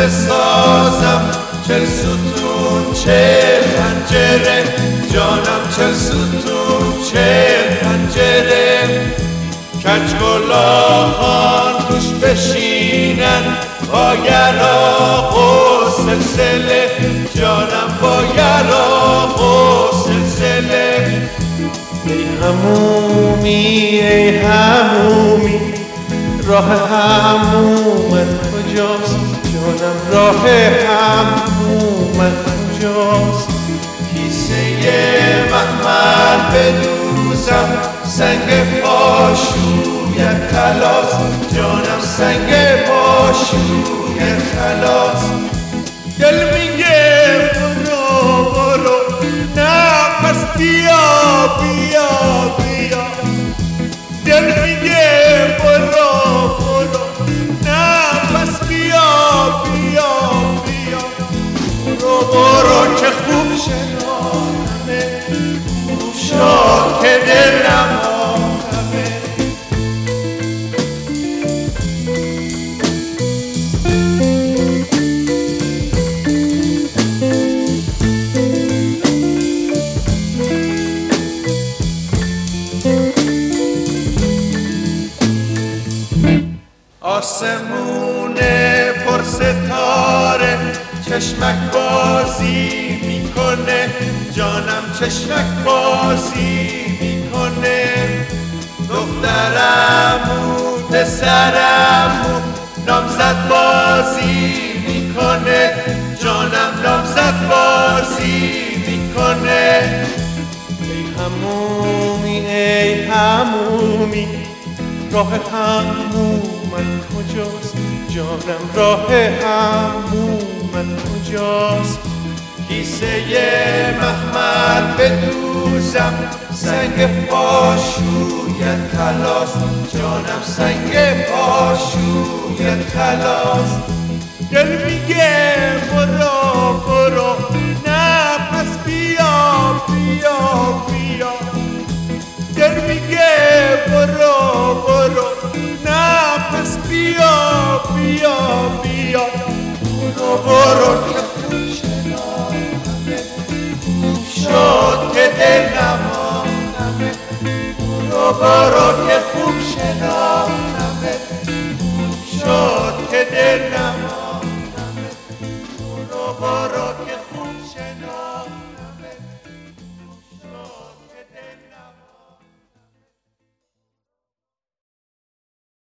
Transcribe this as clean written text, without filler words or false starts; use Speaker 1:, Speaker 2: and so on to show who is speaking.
Speaker 1: بسازم، 40 ستون 40 پنجره، جانم 40 ستون 40 پنجره. کج گلاخان توش بشینن، با یراق و سلسله، جانم با یراق و سلسله.
Speaker 2: ای همومی ای همومی، راه همومت کجاست؟ جانم راه همومت کجاست؟
Speaker 1: کیسه مخمل بدوزم، سنگ پاشویت طلاست، جانم سنگ پاشویت طلاست. دل میگه برو برو، نه پس بیا بیا بیا. دل میگه برو برو، نه پس بیا بیا بیا. برو برو که خوب شنانمه، خوب شد که دلم آمه. آسمون پر ستاره چشمک بازی میکنه، جانم چشمک بازی میکنه. دخترمون پسرمون نامزد بازی میکنه، جانم نامزد بازی میکنه.
Speaker 2: ای همومی ای همومی، راه همومت کجاست؟ جانم راه همومت کجاست؟
Speaker 1: کیسه مخمل بدوزم، سنگ پاشویت طلاست، جانم سنگ پاشویت طلاست. دل میگه برو برو، نه پس بیا بیا بیا. دل میگه برو برو، نه پس بیا بیا بیا. برو برو که خوب شنانمه، خوب شد که دلم آمه. برو برو که خوب شنانمه، خوب شد که دلم آمه.